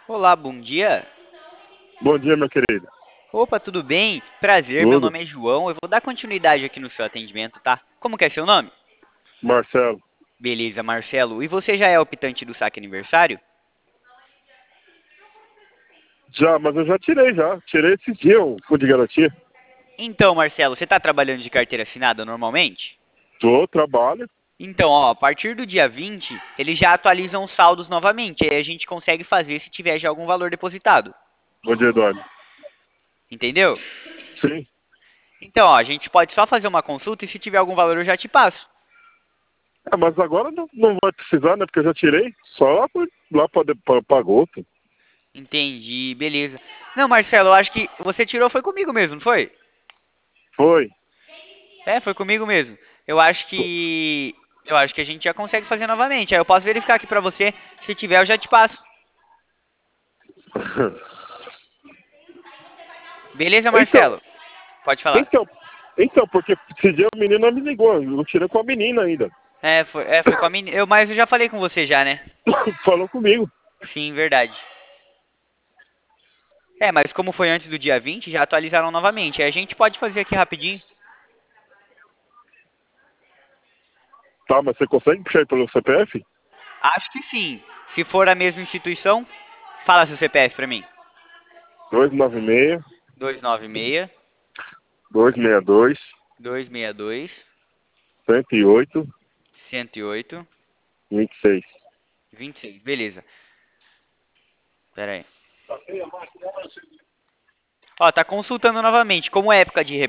Olá, bom dia. Bom dia, meu querido. Opa, tudo bem? Prazer, meu Tudo? nome é João. Eu vou dar continuidade aqui no seu atendimento, tá? Como que é seu nome? Marcelo. Beleza, Marcelo. E você já é optante do saque aniversário? Já, mas eu já tirei já. Tirei esses dias o fundo de garantia. Então, Marcelo, você está trabalhando de carteira assinada normalmente? Tô, trabalho. Então, ó, a partir do dia 20, eles já atualizam os saldos novamente. Aí a gente consegue fazer se tiver já algum valor depositado. Bom dia, Eduardo. Entendeu? Sim. Então, ó, a gente pode só fazer uma consulta e se tiver algum valor eu já te passo. Mas agora não vai precisar, né? Porque eu já tirei. Só lá pra agosto. Entendi, beleza. Não, Marcelo, eu acho que você tirou foi comigo mesmo, não foi? Foi. É, foi comigo mesmo. Eu acho que a gente já consegue fazer novamente. Aí eu posso verificar aqui pra você. Se tiver, eu já te passo. Beleza, Então, Marcelo? Pode falar. então, então, porque esse dia a menina me ligou. Eu não tirei com a menina ainda. Foi com a menina. Mas eu já falei com você já, né? Falou comigo. Sim, verdade. É, mas como foi antes do dia 20, já atualizaram novamente. Aí a gente pode fazer aqui rapidinho. Tá, mas você consegue puxar aí pelo CPF? Acho que sim. Se for a mesma instituição, fala seu CPF pra mim. 296 296 262 262 108 108 26. 26. Beleza. Pera aí. Ó, tá consultando novamente. Como é época de